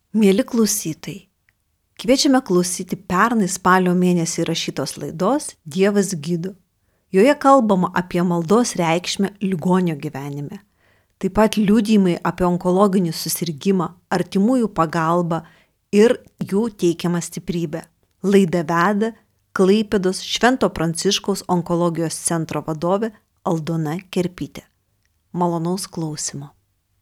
Mieli klausytojai, kviečiame klausyti pernai spalio mėnesį įrašytos laidos Dievas gydo. Joje kalbama apie maldos reikšmę ligonio gyvenime. Taip pat liudijimai apie onkologinį susirgimą, artimųjų pagalbą ir jų teikiamą stiprybę. Laidą veda Klaipėdos Švento Pranciškaus onkologijos centro vadovė Aldona Kerpytė. Malonaus klausimo.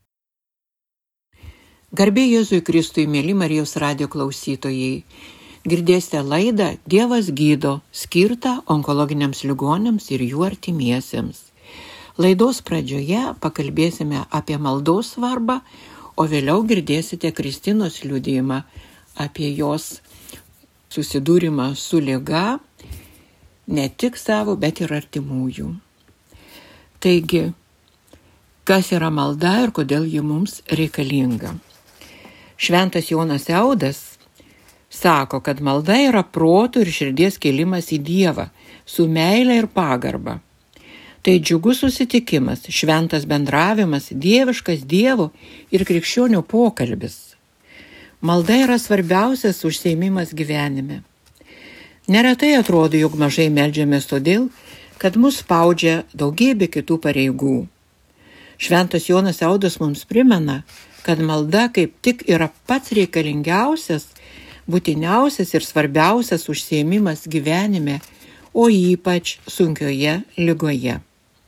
Garbė Jėzui Kristui, mėly Marijos radijo klausytojai. Girdėsite laidą Dievas gydo, skirtą onkologiniams ligoniams ir jų artimiesiems. Laidos pradžioje pakalbėsime apie maldos svarbą, o vėliau girdėsite Kristinos liudijimą apie jos susidūrimą su liga, ne tik savo, bet ir artimųjų. Taigi, kas yra malda ir kodėl ji mums reikalinga? Šventas Jonas Eudas sako, kad malda yra protų ir širdies kėlimas į Dievą su meile ir pagarba. Tai džiugus susitikimas, šventas bendravimas, dieviškas Dievo ir krikščionių pokalbis. Malda yra svarbiausias užsiėmimas gyvenime. Neretai atrodo, jog mažai meldžiamės todėl, kad mus spaudžia daugybė kitų pareigų. Šventas Jonas Eudas mums primena, kad malda kaip tik yra pats reikalingiausias, būtiniausias ir svarbiausias užsiėmimas gyvenime, o ypač sunkioje ligoje.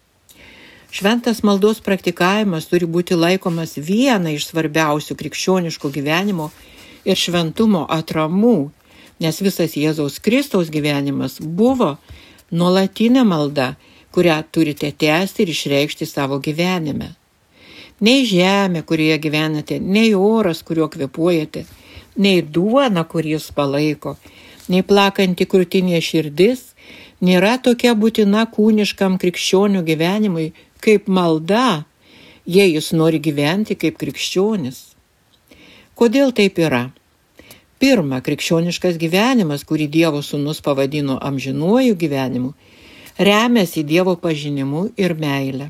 Šventas maldos praktikavimas turi būti laikomas viena iš svarbiausių krikščioniško gyvenimo ir šventumo atramų, nes visas Jėzaus Kristaus gyvenimas buvo nuolatinė malda, kurią turite tęsti ir išreikšti savo gyvenime. Nei žemė, kurioje gyvenate, nei oras, kuriuo kvėpuojate, nei duona, kurį jūs palaiko, nei plakanti krūtinė širdis, nėra tokia būtina kūniškam krikščionių gyvenimui kaip malda, jei jis nori gyventi kaip krikščionis. Kodėl taip yra? Pirma, krikščioniškas gyvenimas, kurį Dievo Sūnus pavadino amžinuoju gyvenimu, remiasi Dievo pažinimu ir meile.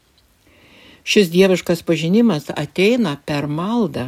Šis dieviškas pažinimas ateina per maldą.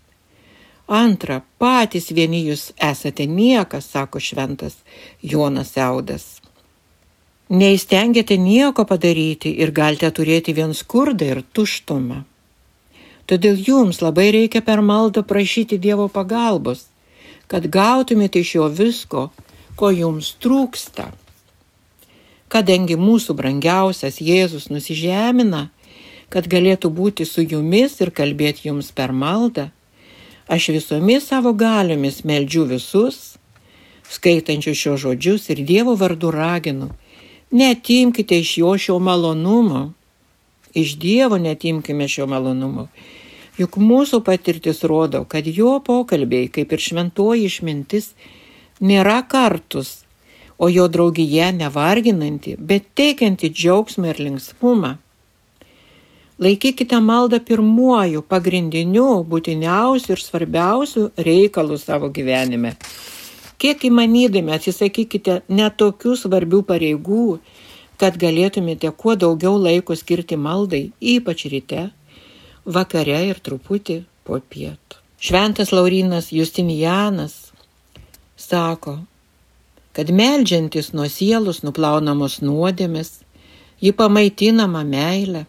Antra, patys vieni jūs esate niekas, sako šventas Jonas Eudas. Neįstengiate nieko padaryti ir galite turėti vien skurdą ir tuštumą. Todėl jums labai reikia per maldą prašyti Dievo pagalbos, kad gautumėte iš jo visko, ko jums trūksta. Kadangi mūsų brangiausias Jėzus nusižemina, kad galėtų būti su jumis ir kalbėti jums per maldą, aš visomis savo galiomis meldžiu visus, skaitančius šios žodžius ir Dievo vardu raginu, neatimkite iš jo šio malonumo, iš Dievo neatimkime šio malonumo, juk mūsų patirtis rodo, kad jo pokalbiai, kaip ir šventoji išmintis, nėra kartus, o jo draugija nevarginanti, bet teikianti džiaugsmą ir linksmumą. Laikykite maldą pirmuoju, pagrindiniu, būtiniausiu ir svarbiausiu reikalu savo gyvenime. Kiek įmanydami atsisakykite netokių svarbių pareigų, kad galėtumėte kuo daugiau laiko skirti maldai, ypač ryte, vakare ir truputį po pietų. Šventas Laurynas Justinianas sako, kad meldžiantis nuo sielos nuplaunamos nuodėmės, ji pamaitinama meile.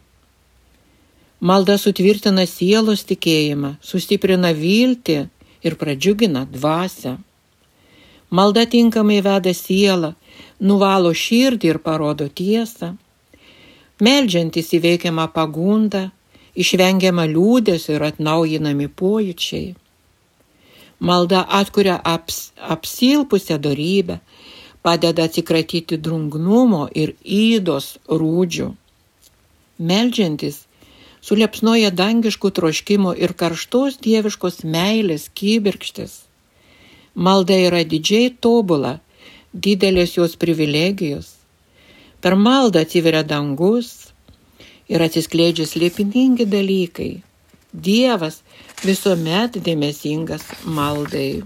Malda sutvirtina sielos tikėjimą, sustiprina viltį ir pradžiugina dvasią. Malda tinkamai veda sielą, nuvalo širdį ir parodo tiesą. Meldžiantis įveikiama pagunda, išvengiama liūdesio ir atnaujinami pojūčiai. Malda atkuria apsilpusią dorybę, padeda atsikratyti drungnumo ir ydos rūdžių. Meldžiantis suliepsnoja dangiškų troškimų ir karštos dieviškos meilės kibirkštis. Malda yra didžiai tobula, didelės jos privilegijos. Per maldą atsiveria dangus ir atsiskleidžia slėpiningi dalykai. Dievas visuomet dėmesingas maldai.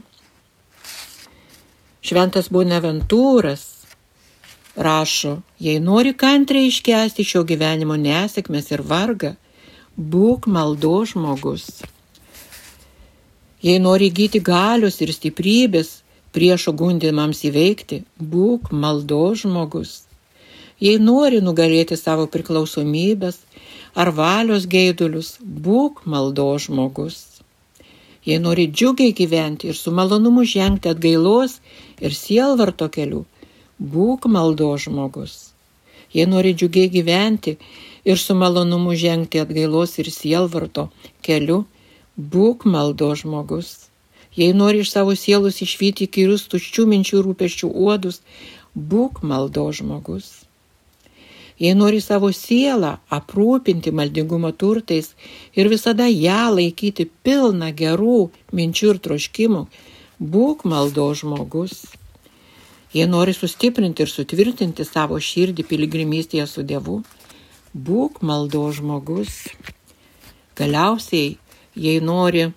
Šventas Bonaventūras rašo, jei nori kantriai iškęsti šio gyvenimo nesėkmes ir vargą, būk maldos žmogus. Jei nori įgyti galios ir stiprybės priešo gundimams įveikti, būk maldos žmogus. Jei nori nugalėti savo priklausomybės ar valios geidulius, būk maldos žmogus. Jei nori džiugiai gyventi ir su malonumu žengti atgailos ir sielvarto keliu, būk maldos žmogus. Jei nori džiugiai gyventi ir su malonumu žengti atgailos ir sielvarto keliu, būk maldos žmogus. Jei nori iš savo sielos išvyti įkyrius tuščių minčių rūpesčių uodus, būk maldos žmogus. Jei nori savo sielą aprūpinti maldingumo turtais ir visada ją laikyti pilną gerų minčių ir troškimų, būk maldos žmogus. Jei nori sustiprinti ir sutvirtinti savo širdį piligrimystėje su Dievu, būk maldos žmogus. Galiausiai, jei nori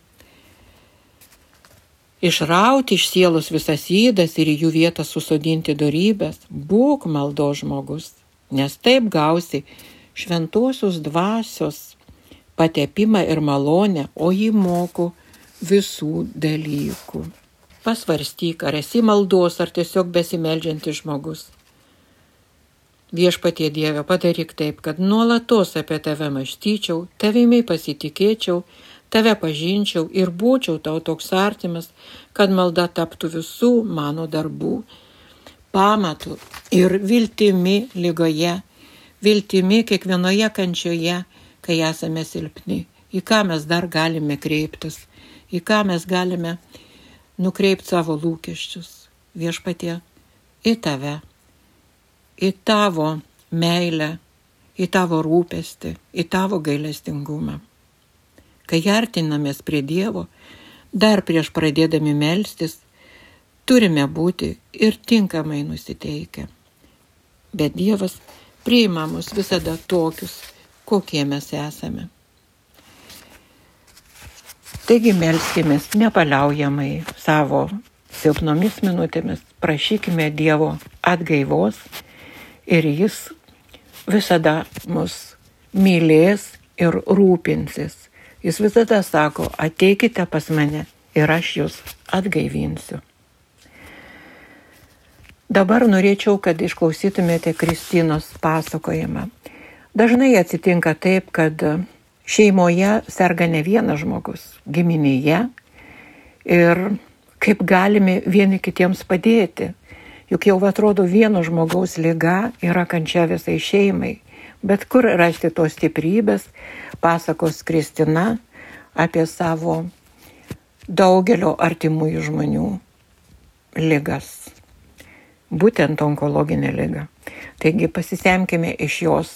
išrauti iš sielos visas ydas ir į jų vietą susodinti dorybės, būk maldos žmogus. Nes taip gausi šventosios dvasios patepimą ir malonę, o jį moko visų dalykų. Pasvarstyk, ar esi maldos, ar tiesiog besimeldžiantis žmogus. Viešpatie Dieve, padaryk taip, kad nuolatos apie tave mąstyčiau, tavimi pasitikėčiau, tave pažinčiau ir būčiau tau toks artimas, kad malda taptų visų mano darbų pamatu ir viltimi ligoje, viltimi kiekvienoje kančioje, kai esame silpni, į ką mes dar galime kreiptis, į ką mes galime nukreipti savo lūkesčius. Viešpatie, į tave, į tavo meilę, į tavo rūpestį, į tavo gailestingumą. Kai artinamės prie Dievo, dar prieš pradėdami melstis, turime būti ir tinkamai nusiteikę. Bet Dievas priima mus visada tokius, kokie mes esame. Taigi melskimės nepaliaujamai savo silpnomis minutėmis, prašykime Dievo atgaivos ir Jis visada mus mylės ir rūpinsis. Jis visada sako, ateikite pas mane ir aš jūs atgaivinsiu. Dabar norėčiau, kad išklausytumėte Kristinos pasakojimą. Dažnai atsitinka taip, kad šeimoje serga ne vienas žmogus, giminėje, ir kaip galime vieni kitiems padėti. Juk jau atrodo vieno žmogaus liga yra kančia visai šeimai. Bet kur rasti tos stiprybės, pasakos Kristina apie savo daugelio artimųjų žmonių ligas. Būtent onkologinė liga. Taigi pasisemkime iš jos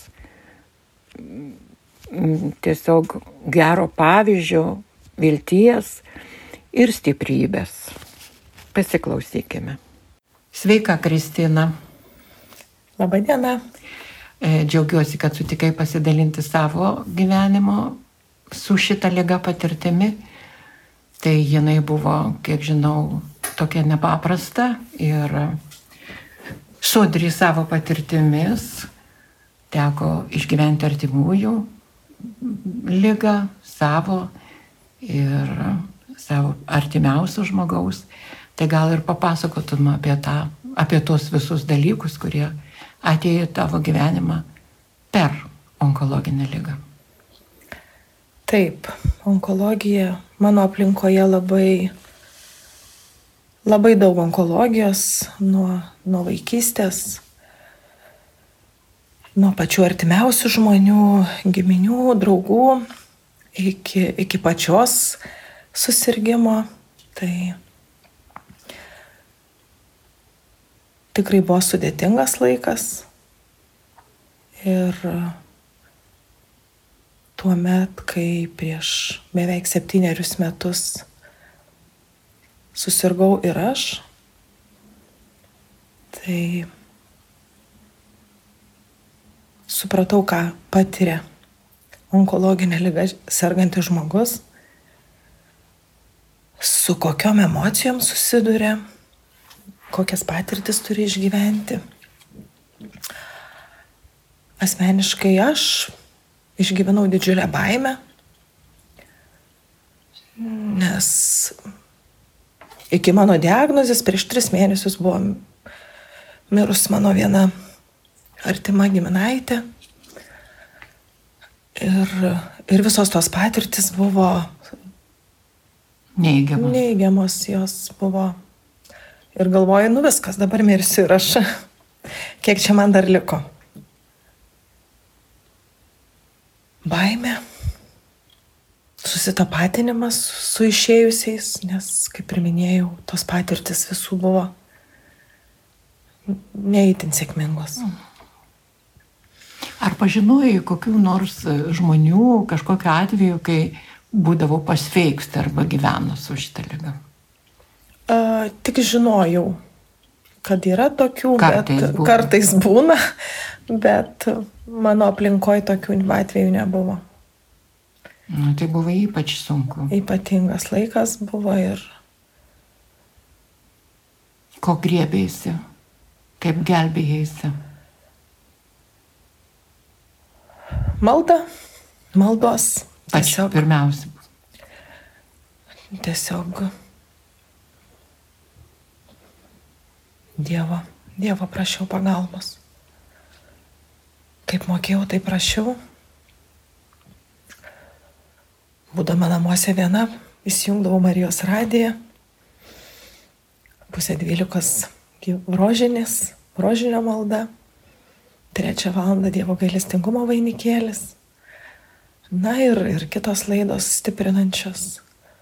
tiesiog gero pavyzdžio, vilties ir stiprybės. Pasiklausykime. Sveika, Kristina. Labadiena. Džiaugiuosi, kad sutikai pasidalinti savo gyvenimo su šita liga patirtimi. Tai jinai buvo, kiek žinau, tokia nepaprasta ir sodri savo patirtimis, teko išgyventi artimųjų ligą savo ir savo artimiausio žmogaus. Tai gal ir papasakotum apie tos visus dalykus, kurie atėjo tavo gyvenimą per onkologinę ligą. Taip, onkologija mano aplinkoje labai daug onkologijos nuo vaikystės, nuo pačių artimiausių žmonių, giminių, draugų, iki pačios susirgimo. Tai tikrai buvo sudėtingas laikas ir tuomet, kai prieš beveik 7 metus susirgau ir aš, tai supratau, ką patiria onkologinė liga sergantis žmogus, su kokiom emocijom susiduria, kokias patirtis turi išgyventi. Asmeniškai aš išgyvenau didžiulę baimę, nes nes iki mano diagnozės prieš 3 mėnesius buvo mirus mano viena artima giminaitė. Ir visos tos patirtis buvo neigiamos jos buvo. Ir galvoju, viskas, dabar mirsiu ir aš. Kiek čia man dar liko? Baimė, susitapatinimas su išėjusiais, nes, kaip ir minėjau, tos patirtis visų buvo neįtin sėkmingos. Ar pažinojai kokių nors žmonių, kažkokiu atveju, kai būdavo pasveikti arba gyveno su šitą ligą? Tik žinojau, kad yra tokių, kartais būna, bet mano aplinkoje tokių atvejų nebuvo. Tai buvo ypač sunku. Ypatingas laikas buvo ir... Ko griebėsi? Kaip gelbėjėsi? Maldos. Pirmiausia. Tiesiog Dievo prašiau pagalbos. Kaip mokėjau, tai prašiau. Būdama namuose viena, įsijungdavau Marijos radiją. 11:30 rožinio malda. 3 valandą Dievo gailestingumo vainikėlis. Na ir kitos laidos stiprinančios.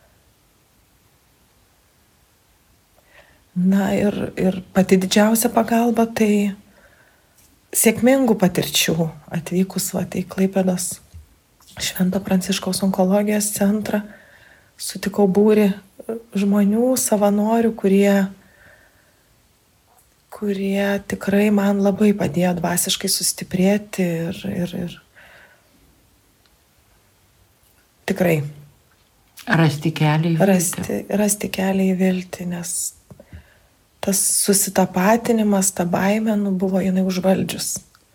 Na ir pati didžiausia pagalba tai sėkmingų patirčių atvykus į Klaipėdos Švento Pranciškaus onkologijos centrą. Sutikau būrį žmonių, savanorių, kurie tikrai man labai padėjo dvasiškai sustiprėti ir tikrai rasti kelią į viltį. Rasti kelią į viltį, nes tas susitapatinimas, ta baimė buvo jinai užvaldžius.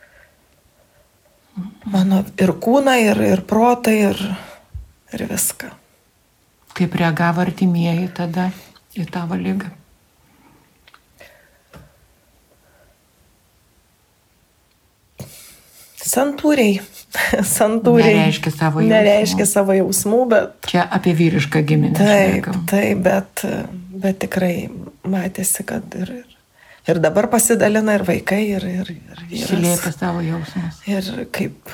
Mano ir kūną, ir protą, ir viską. Kaip reagavo artimieji tada į tavo ligą? Santūriai. Nereiškia savo jausmų, bet... Čia apie vyrišką giminę. Taip, bet tikrai matėsi, kad ir dabar pasidalina ir vaikai, ir vyras. Išlieka savo jausmus. Ir kaip...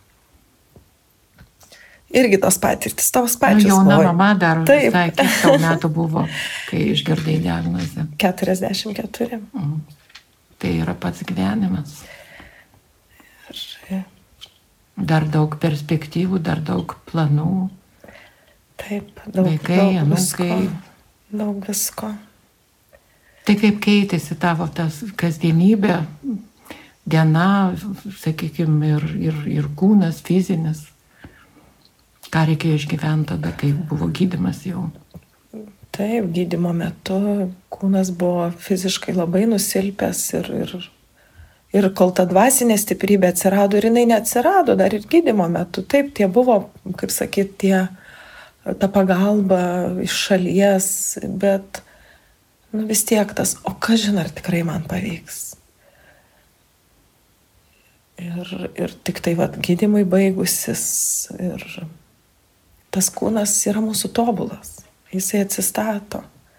Irgi tos patirtis, tos pačios. Jauna mama dar visai kiek tau metų buvo, kai išgirdai diagnozę. 44. Tai yra pats gyvenimas. Ir... Dar daug perspektyvų, dar daug planų. Taip, vaikai, anūkai. Daug visko. Tai kaip keitėsi tavo tas kasdienybė, diena, sakykime, ir kūnas, fizinis. Ką reikėjo išgyventi tada, kai buvo gydymas jau? Taip, gydymo metu kūnas buvo fiziškai labai nusilpęs ir kol ta dvasinė stiprybė atsirado ir jinai neatsirado dar ir gydymo metu. Taip, tie buvo, kaip sakyti, ta pagalba iš šalies, bet vis tiek tas, o kas žinai, ar tikrai man pavyks. Ir tik tai gydymui baigusis ir tas kūnas yra mūsų tobulas, jisai atsistato.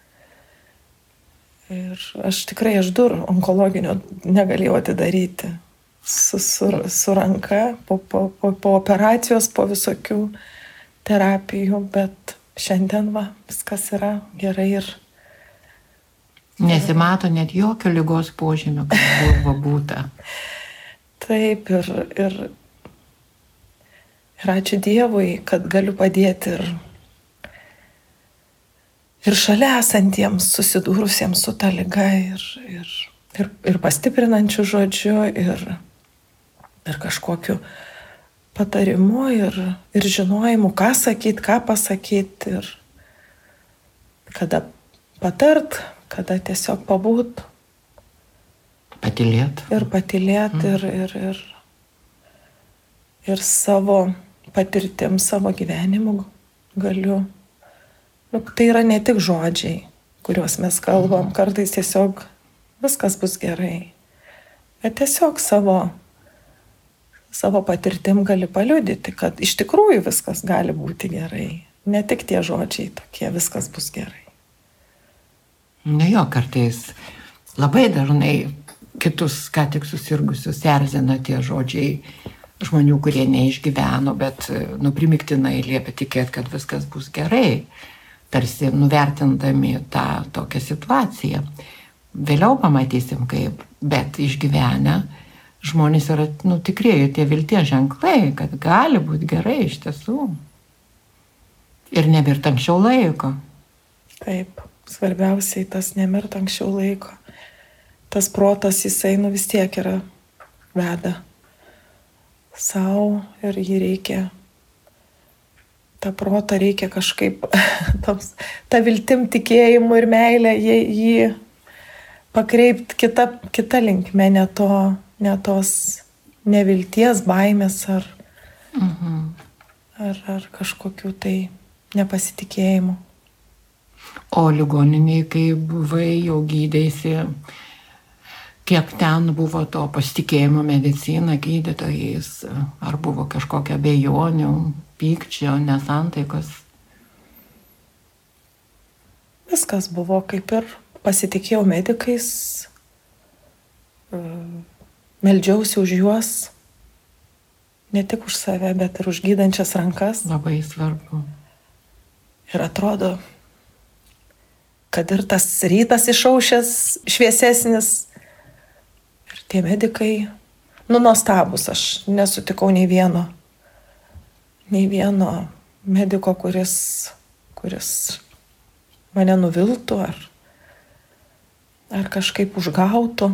Ir aš durų onkologinio negalėjau atidaryti su ranka po operacijos, po visokių terapijų, bet šiandien viskas yra gerai ir... Nesimato net jokio ligos požymio, kad buvo būta. Taip, ir ačiū Dievui, kad galiu padėti ir šalia esantiems susidūrusiems su ta liga ir pastiprinančių žodžiu ir kažkokiu patarimu ir žinojimu, ką sakyti, ką pasakyti ir kada patart, kada tiesiog pabūt. Patylėt. Ir patylėt ir savo patirtim, savo gyvenimu galiu Tai yra ne tik žodžiai, kuriuos mes kalbam, kartais tiesiog viskas bus gerai. Bet tiesiog savo patirtim gali paliudyti, kad iš tikrųjų viskas gali būti gerai. Ne tik tie žodžiai tokie, viskas bus gerai. Jo, kartais labai dažnai kitus, ką tik susirgusius, erzina tie žodžiai žmonių, kurie neišgyveno, bet primiktinai liepia tikėti, kad viskas bus gerai, tarsi nuvertindami tą tokią situaciją. Vėliau pamatysim kaip, bet išgyvenę žmonės yra tikrieji tie vilties ženklai, kad gali būti gerai iš tiesų. Ir nemirt anksčiau laiko. Taip, svarbiausiai tas nemirt anksčiau laiko. Tas protas jisai vis tiek yra veda savo ir jį reikia, tą protą reikia kažkaip, tą viltim, tikėjimu ir meilę jį pakreipti kita linkme, ne tos nevilties, baimės ar kažkokių tai nepasitikėjimų. O ligoniniai, kai buvai, jau gydėsi, kiek ten buvo to pasitikėjimo medicina, gydytojais, ar buvo kažkokia abejonių, pykčio, nesantaikos? Viskas buvo kaip ir pasitikėjau medikais, meldžiausi už juos, ne tik už save, bet ir už gydančias rankas. Labai svarbu. Ir atrodo, kad ir tas rytas išaušęs, šviesesnis, ir tie medikai, nuostabus, aš nesutikau nei vieno mediko, kuris mane nuviltų ar kažkaip užgautų.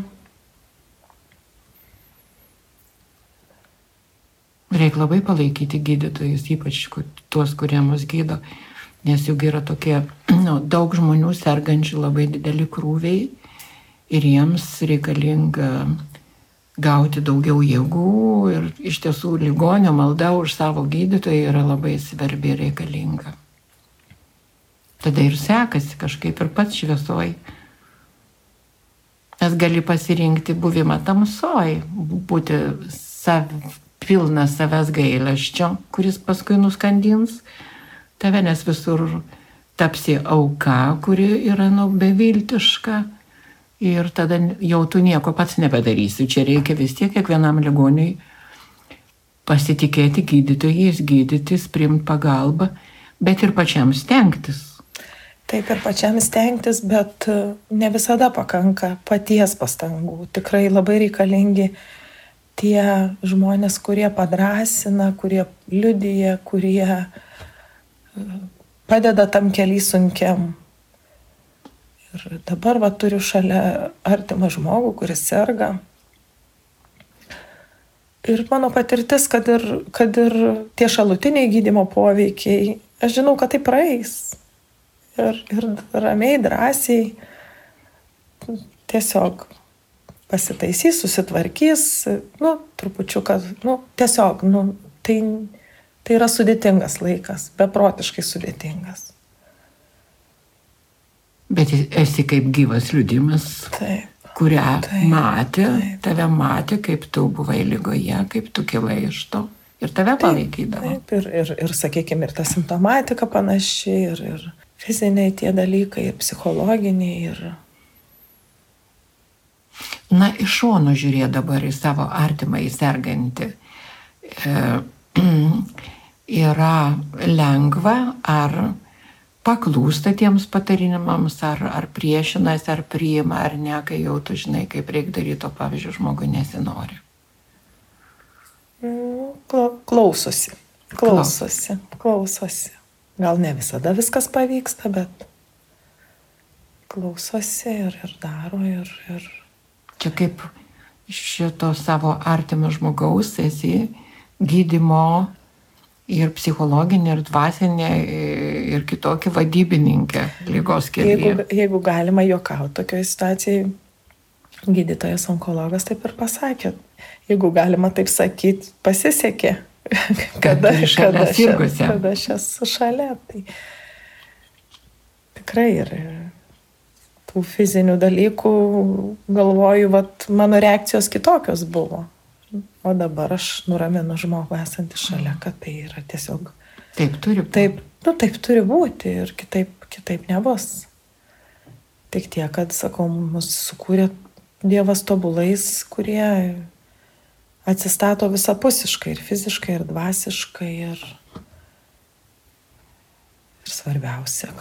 Reikia labai palaikyti gydytojus, ypač tuos, kurie mus gydo, nes juk yra tokie daug žmonių sergančių, labai dideli krūviai ir jiems reikalinga gauti daugiau jėgų ir iš tiesų ligonio malda už savo gydytoją yra labai svarbi ir reikalinga. Tada ir sekasi kažkaip ir pats šviesoj. Nes gali pasirinkti buvimą tamsoj, būti pilnas savęs gailesčio, kuris paskui nuskandins tave, nes visur tapsi auka, kuri yra beviltiška. Ir tada jau tu nieko pats nebedarysi. Čia reikia vis tiek kiekvienam ligoniui pasitikėti gydytojais, gydytis, priimti pagalbą, bet ir pačiam stengtis. Taip, ir pačiam stengtis, bet ne visada pakanka paties pastangų. Tikrai labai reikalingi tie žmonės, kurie padrasina, kurie liudija, kurie padeda tam keliui sunkiam. Ir dabar turiu šalia artimą žmogų, kuris serga. Ir mano patirtis, kad ir tie šalutiniai gydymo poveikiai, aš žinau, kad tai praeis. Ir ramiai, drąsiai tiesiog pasitaisys, susitvarkys, trupučiuką, tiesiog, tai yra sudėtingas laikas, beprotiškai sudėtingas. Bet esi kaip gyvas liudimas, kurią matė, tave matė, kaip tu buvai ligoje, kaip tu kilai iš to ir tave palaikydavo. Taip, ir sakykime, ir ta simptomatika panaši, ir fiziniai tie dalykai, ir psichologiniai. Na, iš šono žiūrėt dabar į savo artimą sergantį. Yra lengva ar paklūsta tiems patarinimams, ar priešinas, ar priima, ar ne, kai jau tu žinai, kaip reikia daryti, o pavyzdžiui, žmogui nesinori. Klausosi. Gal ne visada viskas pavyksta, bet klausosi ir daro. Čia kaip šito savo artimo žmogaus esi gydymo ir psichologinė, ir dvasinė, ir kitokia vadybininkė lygos kelyje. Jeigu galima juokauti tokioje situacijoje, gydytojas onkologas taip ir pasakė. Jeigu galima taip sakyti, pasisekė, kada aš esu šalia. tikrai ir tų fizinių dalykų, galvoju, mano reakcijos kitokios buvo. O dabar aš nuraminu žmogų esantį šalia, kad tai yra tiesiog... Taip turi būti. Taip turi būti ir kitaip nebus. Tik tiek, kad, sakau, mus sukūrė Dievas tobulais, kurie atsistato visapusiškai ir fiziškai, ir dvasiškai. Ir svarbiausia,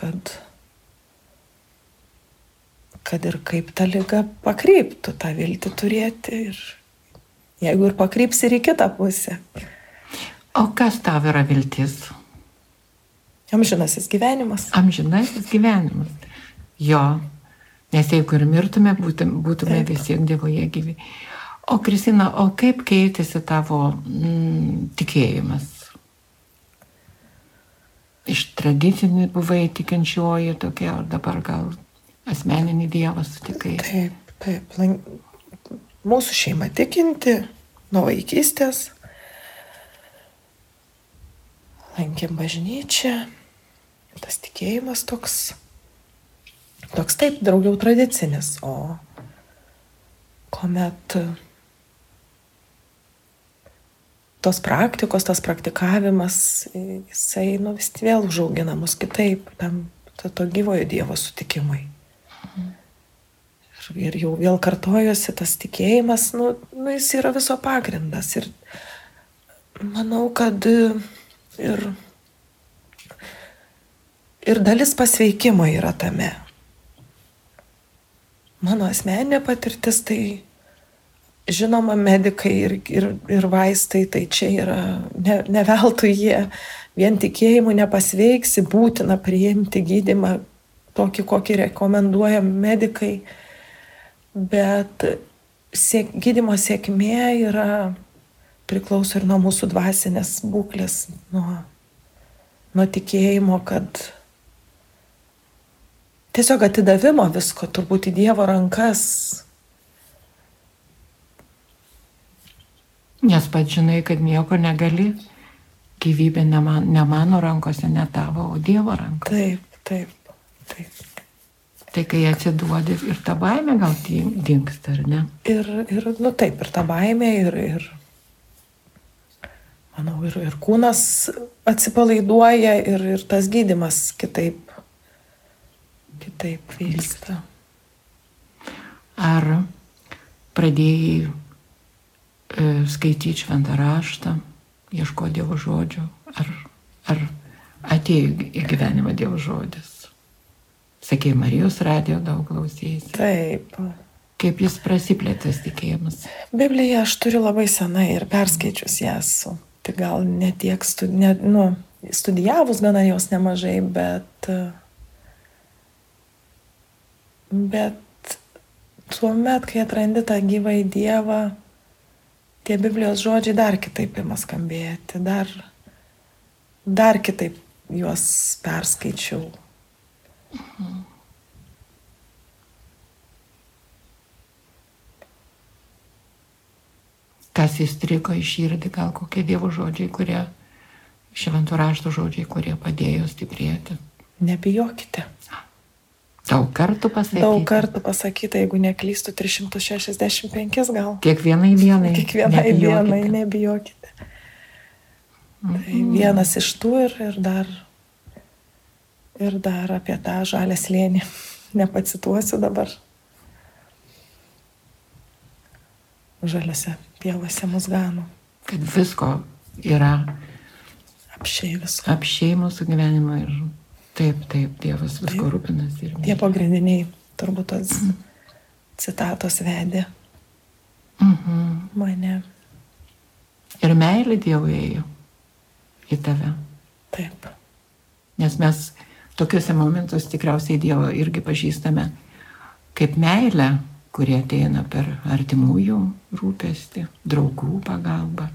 kad ir kaip ta liga pakryptų, tą viltį turėti. Ir jeigu ir pakryps ir į kitą pusę. O kas tau yra viltis? Amžinasis gyvenimas. Amžinasis gyvenimas. Jo. Nes jeigu ir mirtume, būtume visi Dievoje gyvi. O Kristina, o kaip keitėsi tavo tikėjimas? Iš tradicinį buvai tikinčioji tokia, ar dabar gal asmeninį Dievą sutikai? Taip. Mūsų šeima tikinti nuo vaikystės. Lankėm bažnyčią. Tas tikėjimas toks taip, daugiau tradicinis, o kuomet tos praktikos, tas praktikavimas, jisai vis vėl užaugina mus kitaip, to gyvojo Dievo sutikimui. Ir jau vėl kartojosi tas tikėjimas, jis yra viso pagrindas. Ir manau, kad ir dalis pasveikimo yra tame. Mano asmeninė patirtis, tai žinoma, medikai ir vaistai, tai čia yra ne veltui jie vien tikėjimu nepasveiksi, būtina priimti gydymą tokį, kokį rekomenduoja medikai, bet gydymo sėkmė priklauso ir nuo mūsų dvasinės būklės, nuo tikėjimo, kad tiesiog atidavimo visko turbūt į Dievo rankas. Nes pats žinai, kad nieko negali, gyvybė ne mano rankose, ne tavo, o Dievo rankose. Taip. Tai kai atsiduodi ir ta baimė gal dingsta, ar ne? Ir ta baimė ir manau, ir kūnas atsipalaiduoja ir tas gydymas kitaip vyksta. Ar pradėjai skaityti šventą raštą, ieškoti Dievo žodžio, ar atėjo į gyvenimą Dievo žodis? Sakei, Marijos radijo daug klausėsi. Taip. Kaip jis prasiplėtas tikėjimas? Bibliją aš turiu labai senai ir perskaičius ją esu. Tai gal ne tiek studijavus gana jos nemažai, bet tuomet, kai atrandi tą gyvąjį Dievą, tie Biblijos žodžiai dar kitaip ima skambėti, dar kitaip juos perskaičiau. Kas įstrigo į širdį, gal kokie Dievo žodžiai, šventų rašto žodžiai, kurie padėjo stiprėti? Nebijokite. Daug kartų pasakyta, jeigu neklystu, 365 gal. Kiekvienai dienai. Nebijokite. Tai vienas iš tų ir dar apie tą žalią slėnį. Nepacituosiu dabar. Žaliose pievose mus gano. Kad visko yra. Apsčiai mūsų gyvenimo ir taip, Dievas visko rūpinasi. Tie pagrindiniai turbūt tos citatos vedė mane. Ir meilė Dievui ėjo į tave. Taip. Nes mes tokiuose momentus tikriausiai Dievą irgi pažįstame kaip meilę, kurie ateina per artimųjų rūpestį, draugų pagalbą.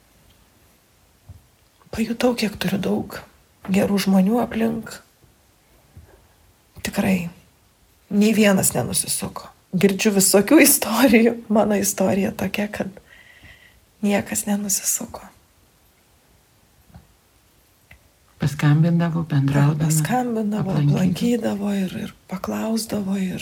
Pajutau, kiek turiu daug gerų žmonių aplink. Tikrai, nei vienas nenusisuko. Girdžiu visokių istorijų. Mano istorija tokia, kad niekas nenusisuko. paskambindavo, bendraudavo. Paskambindavo, aplankydavo ir paklausdavo ir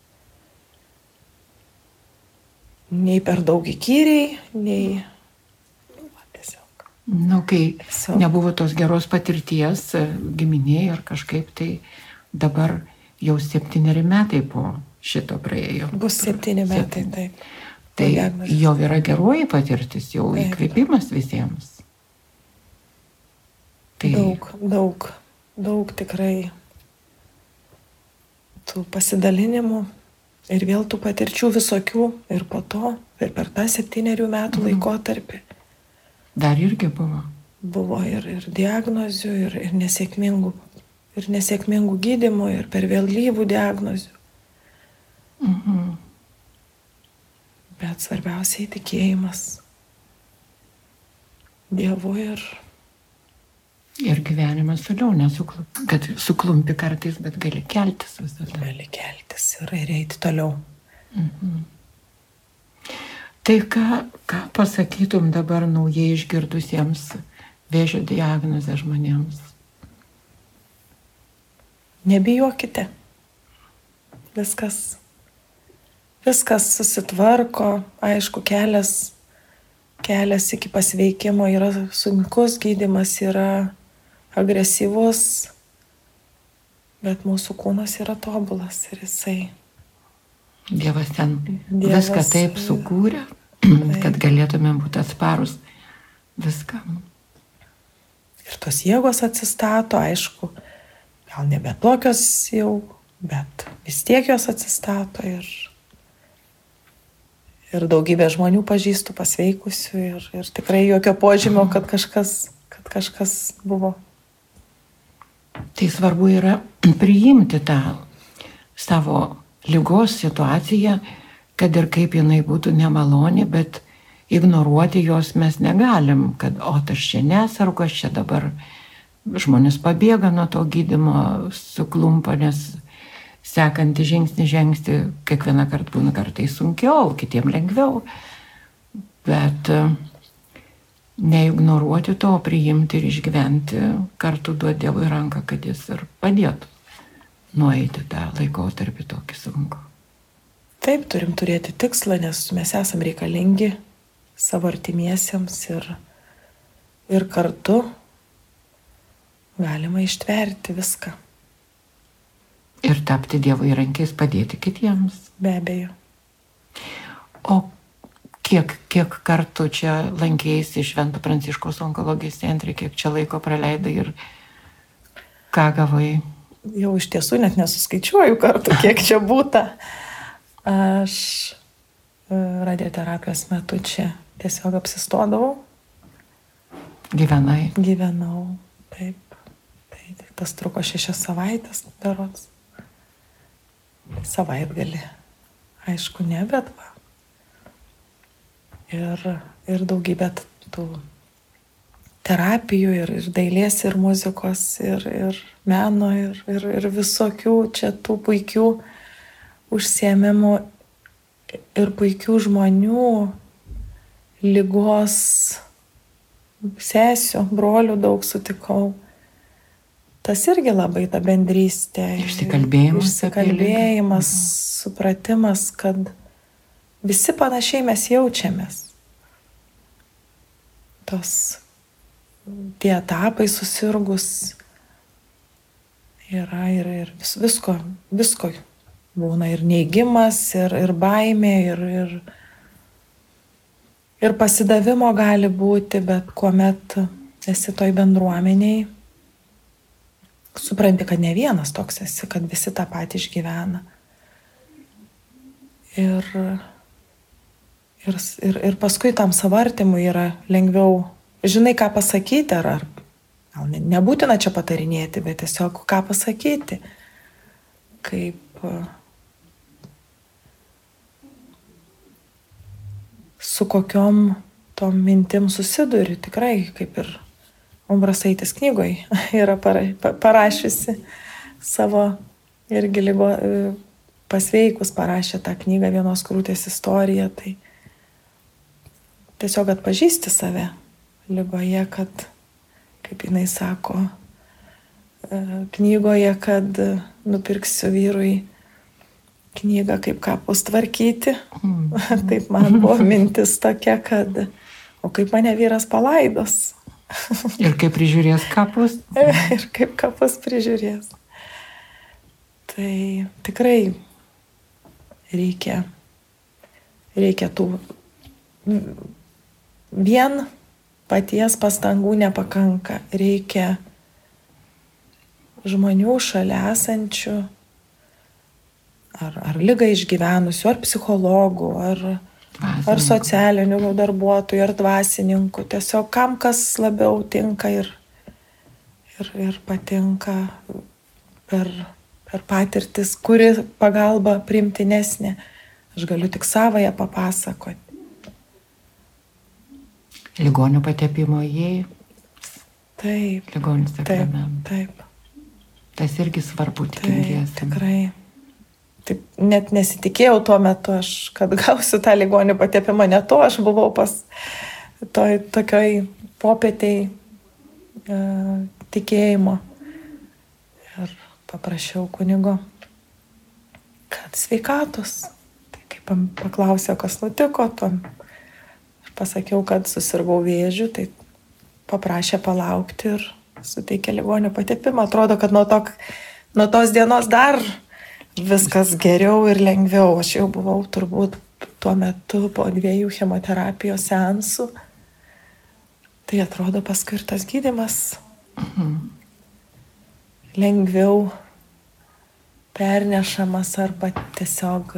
nei per daug įkyriai, nei tiesiog. Kai nebuvo tos geros patirties giminėje ar kažkaip, tai dabar jau 7 metai po šito praėjo. Bus 7 metai, taip. Tai jau yra geroji patirtis, jau įkvėpimas visiems. Tai daug tikrai tų pasidalinimų ir vėl tų patirčių visokių ir po to, ir per tą 7 metų laikotarpį. Dar irgi buvo. Buvo ir diagnozių, ir nesėkmingų gydymų, ir per vėlyvų diagnozių. Bet svarbiausiai tikėjimas Dievu ir gyvenimas toliau, kad suklumpi kartais, bet gali keltis visada. Gali keltis ir eiti toliau. Tai ką pasakytum dabar naujai išgirdusiems vėžio diagnozę žmonėms? Nebijokite. Viskas susitvarko. Aišku, kelias iki pasveikimo yra sunkus, gydymas yra agresyvus, bet mūsų kūnas yra tobulas ir jisai. Dievas viską taip sukūrė, kad galėtume būti atsparus viskam. Ir tos jėgos atsistato, aišku, gal nebe tokios jau, bet vis tiek jos atsistato ir daugybė žmonių pažįstu pasveikusių ir tikrai jokio požymio, kad kažkas buvo. Tai svarbu yra priimti tą savo ligos situaciją, kad ir kaip jinai būtų nemaloni, bet ignoruoti jos mes negalim, kad aš čia nesargu, aš čia dabar žmonės pabėga nuo to gydymo, suklumpa, nes sekantį žingsnį žengti kiekvieną kartą būna kartais sunkiau, kitiem lengviau, bet neignoruoti to, priimti ir išgyventi, kartu duoti Dievui ranką, kad jis ir padėtų nueiti tą laikotarpį tokį sunku. Taip, turim turėti tikslą, nes mes esam reikalingi savo artimiesiems ir kartu galima ištverti viską. Ir tapti Dievo įrankiais, padėti kitiems. Be abejo. O kiek kartų čia lankėsi Švento Pranciškaus onkologijos centre, kiek čia laiko praleidai ir ką gavai? Jau iš tiesų net nesuskaičiuoju kartų, kiek čia būta. Aš radioterapijos metu čia tiesiog apsistodavau. Gyvenau, taip. Tai tas truko 6 savaitės, berods. Savaitgalį. Aišku, ne, bet va. Ir daugybė tų terapijų, ir dailės, ir muzikos, ir meno, ir visokių čia tų puikių užsiėmimų ir puikių žmonių, ligos sesių, brolių daug sutikau. Tas irgi labai ta bendrystė. Išsikalbėjimas, supratimas, kad visi panašiai mes jaučiamės. Tie etapai susirgus yra ir visko būna, ir neigimas, ir baimė, ir pasidavimo gali būti, bet kuomet esi toj bendruomeniai, supranti, kad ne vienas toks esi, kad visi tą patį išgyvena. Ir paskui tam savo artimui yra lengviau, žinai, ką pasakyti, ar gal nebūtina čia patarinėti, bet tiesiog ką pasakyti, kaip su kokiom tom mintim susiduri, tikrai, kaip ir Umbrasaitis knygoje yra parašiusi savo irgi pasveikus, parašė tą knygą Vienos krūties istoriją, tai tiesiog atpažįsti save ligoje, kad, kaip jinai sako, knygoje, kad nupirksiu vyrui knygą, kaip kapus tvarkyti. Taip man buvo mintis tokia, kad o kaip mane vyras palaidos. Ir kaip prižiūrės kapus. Ir kaip kapus prižiūrės. Tai tikrai reikia tų vien paties pastangų nepakanka. Reikia žmonių šalia esančių, ar ligą išgyvenusių, ar psichologų, ar socialinių darbuotojų, ar dvasininkų. Tiesiog kam kas labiau tinka ir patinka per patirtis, kuri pagalba priimtinesnė. Aš galiu tik savąją papasakoti. Ligonių patepimo jai. Taip. Ligonių sakramentų. Taip. Tas irgi svarbu tikintiesiems. Tikrai. Taip, net nesitikėjau tuo metu, kad gausiu tą ligonių patepimą. Ne to, aš buvau pas tokioj popietėj tikėjimo. Ir paprašiau kunigo, kad sveikatos. Tai kaip paklausė, kas nutiko, aš pasakiau, kad susirgau vėžiu, tai paprašė palaukti ir suteikė ligonių patepimą. Atrodo, kad nuo tos dienos dar viskas geriau ir lengviau. Aš jau buvau turbūt tuo metu po 2 chemoterapijos seansų. Tai atrodo paskui ir tas gydymas lengviau pernešamas arba tiesiog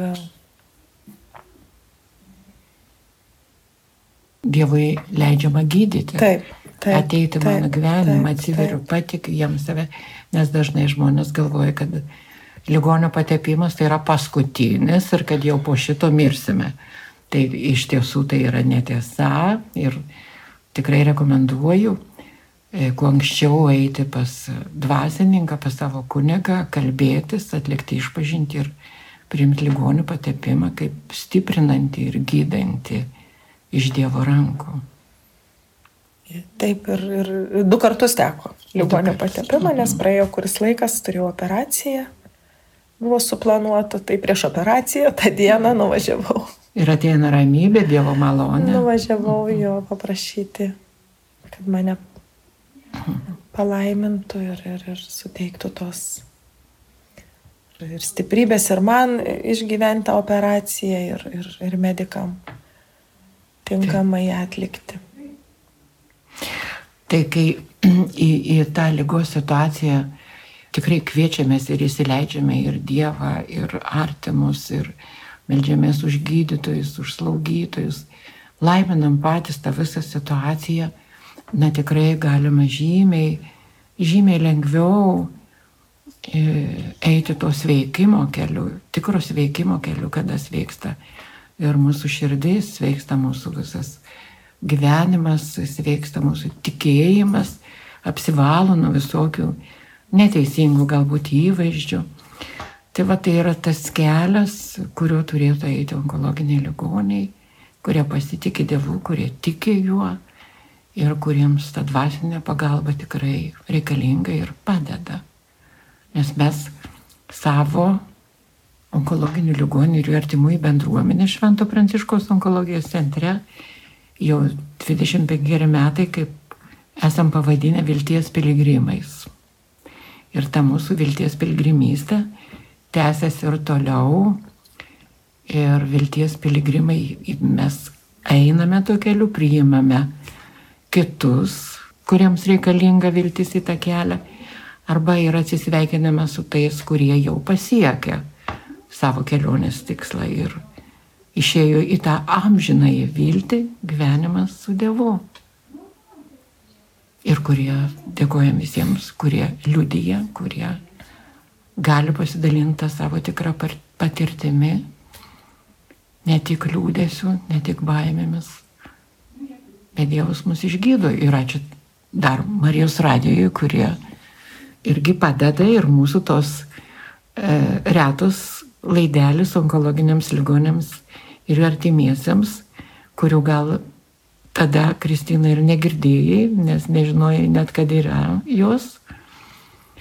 Dievui leidžiama gydyti. Taip. Ateiti mano gyvenimą, atsiveriu, patikiu jiems save, nes dažnai žmonės galvoja, kad ligonio patepimas tai yra paskutinis ir kad jau po šito mirsime. Tai iš tiesų tai yra netiesa ir tikrai rekomenduoju kuo anksčiau eiti pas dvasininką, pas savo kunigą, kalbėtis, atlikti išpažintį ir priimti ligonio patepimą kaip stiprinantį ir gydantį iš Dievo rankų. Taip, ir 2 kartus teko ligonio patepimą, nes praėjo kuris laikas, turėjau operaciją, buvo suplanuota, tai prieš operaciją tą dieną nuvažiavau. Ir ateina ramybė, Dievo malonė. Nuvažiavau jo paprašyti, kad mane palaimintų ir suteiktų tos ir stiprybės ir man išgyventi tą operaciją ir medikam tinkamai atlikti. Tai kai į tą ligos situaciją tikrai kviečiamės ir įsileidžiame ir Dievą, ir artimus, ir meldžiamės už gydytojus, už slaugytojus, laiminam patys tą visą situaciją, tikrai galima žymiai lengviau eiti to sveikimo keliu, tikro sveikimo keliu, kada sveiksta ir mūsų širdis, sveiksta mūsų visas gyvenimas, sveiksta mūsų tikėjimas, apsivalo nuo visokių neteisingų galbūt įvaizdžių. Tai yra tas kelias, kuriuo turėtų eiti onkologiniai ligoniai, kurie pasitikė Dievu, kurie tiki juo ir kuriems ta dvasinė pagalba tikrai reikalinga ir padeda. Nes mes savo onkologinių ligonių ir jų artimųjų bendruomenė Švento Pranciškaus onkologijos centre jau 25 metai, kaip esam pavadinę vilties piligrimais. Ir ta mūsų vilties piligrimystė tęsiasi ir toliau. Ir vilties piligrimai mes einame tuo keliu, priimame kitus, kuriems reikalinga viltis į tą kelią, arba ir atsisveikiname su tais, kurie jau pasiekė savo kelionės tikslą ir išėjo į tą amžinąją viltį, gyvenimas su Dievu. Ir kurie dėkojam visiems, kurie liudija, kurie gali pasidalinti savo tikrą patirtimi, ne tik liūdėsiu, ne tik baimėmis, bet Dievas mus išgydo. Ir ačiū dar Marijos radijui, kurie irgi padeda ir mūsų tos retos laidelis onkologiniams ligonėms ir artimiesiems, kurių gal tada, Kristina, ir negirdėjai, nes nežinojai net, kad yra jos.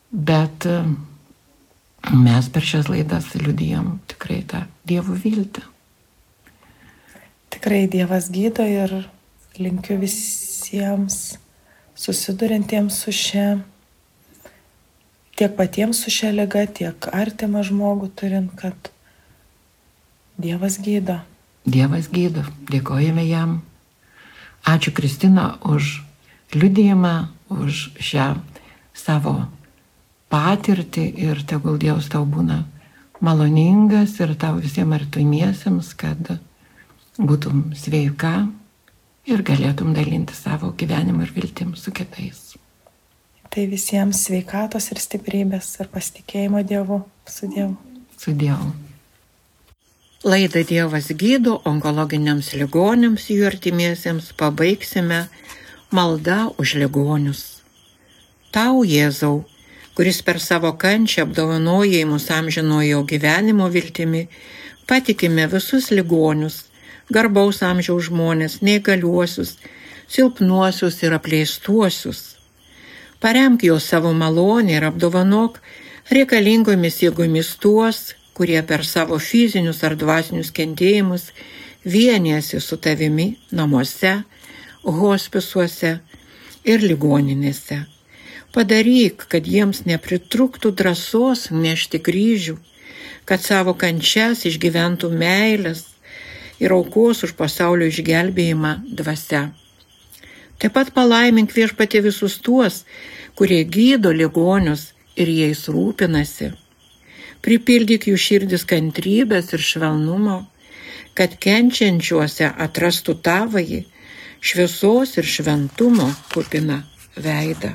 Bet mes per šias laidas liudijam tikrai tą Dievo viltį. Tikrai Dievas gydo ir linkiu visiems susidurintiems su šia, tiek patiems su šia liga, tiek artimą žmogų turint, kad Dievas gydo. Dievas gydo. Dėkojame jam. Ačiū Kristina už liudijimą, už šią savo patirtį ir tegul Dievas tau būna maloningas ir tau visiems artimiesiems, kad būtum sveika ir galėtum dalinti savo gyvenimą ir viltim su kitais. Tai visiems sveikatos ir stiprybės ir pasitikėjimo Dievu, su Dievu. Su Dievu. Laidą Dievas gydo onkologiniams ligoniams jų artimiesiems pabaigsime malda už ligonius. Tau, Jėzau, kuris per savo kančią apdovanojai mus amžinojo gyvenimo viltimi, patikime visus ligonius, garbaus amžiaus žmonės, neįgaliuosius, silpnuosius ir apleistuosius. Paremk juos savo malonę ir apdovanok reikalingomis jėgomis tuos, kurie per savo fizinius ar dvasinius kentėjimus vienijasi su tavimi namuose, hospisuose ir ligoninėse. Padaryk, kad jiems nepritrūktų drąsos nešti kryžių, kad savo kančias išgyventų meilės ir aukos už pasaulio išgelbėjimą dvasia. Taip pat palaimink Viešpatie visus tuos, kurie gydo ligonius ir jais rūpinasi. Pripildyk jų širdis kantrybės ir švelnumo, kad kenčiančiuose atrastų tavąjį šviesos ir šventumo kupiną veidą.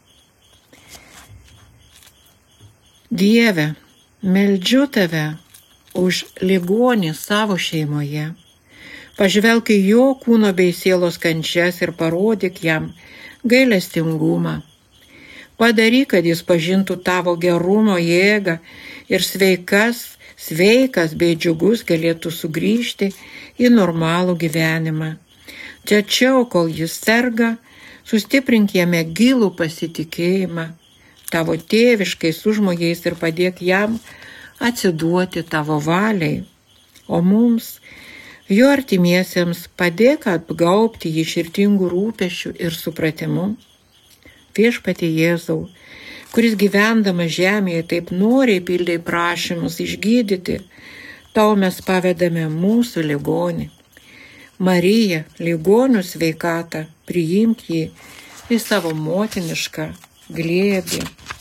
Dieve, meldžiu tave už ligonį savo šeimoje. Pažvelk į jo kūno bei sielos kančias ir parodyk jam gailestingumą. Padaryk, kad jis pažintų tavo gerumo jėgą ir sveikas bei džiugus galėtų sugrįžti į normalų gyvenimą. Tačiau, kol jis serga, sustiprink jame gilų pasitikėjimą tavo tėviškais užmojais ir padėk jam atsiduoti tavo valiai. O mums, jo artimiesiems, padėk apgaubti jį širtingų rūpesčių ir supratimu. Viešpatie Jėzau, kuris gyvendamas žemėje taip noriai pildė prašymus išgydyti, tau mes pavedame mūsų ligonį. Marija, ligonių sveikatą, priimk jį į savo motinišką glėbį.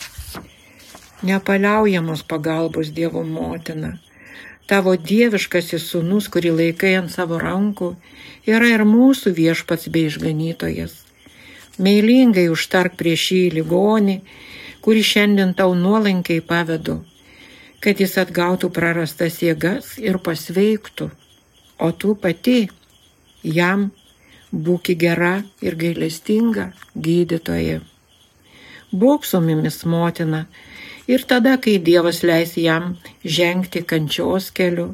Nepaliaujamos pagalbos Dievo motina, tavo dieviškasis sūnus, kurį laikai ant savo rankų, yra ir mūsų viešpats bei išganytojas. Meilingai užtark prieš šį ligonį, kurį šiandien tau nuolankiai pavedu, kad jis atgautų prarastas jėgas ir pasveiktų, o tu pati jam būki gera ir gailestinga gydytoja. Būk su mumis, motina, ir tada, kai Dievas leis jam žengti kančios keliu.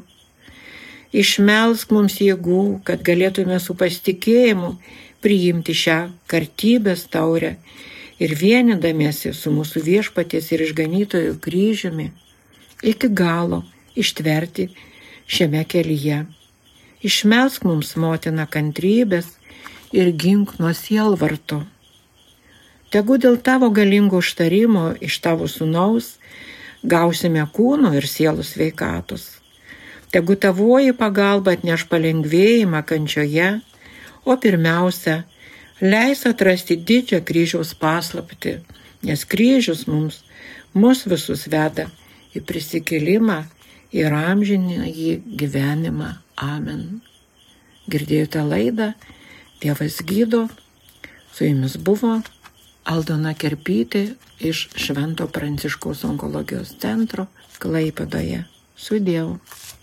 Išmelsk mums jėgų, kad galėtume su pasitikėjimu priimti šią kartybės taurę ir vienydamiesi su mūsų viešpaties ir išganytojų kryžiumi iki galo ištverti šiame kelyje. Išmelsk mums, motina, kantrybės ir gink nuo sielvarto. Tegu dėl tavo galingo užtarimo iš tavo sūnaus gausime kūno ir sielų sveikatos. Tegu tavoji pagalba atneš palengvėjimą kančioje, o pirmiausia, leis atrasti didžią kryžiaus paslaptį, nes kryžius mus visus veda į prisikėlimą ir amžinąjį gyvenimą. Amen. Girdėjote laidą Dievas gydo. Su jumis buvo Aldona Kerpytė iš Švento Pranciškaus onkologijos centro Klaipėdoje. Su Dievu.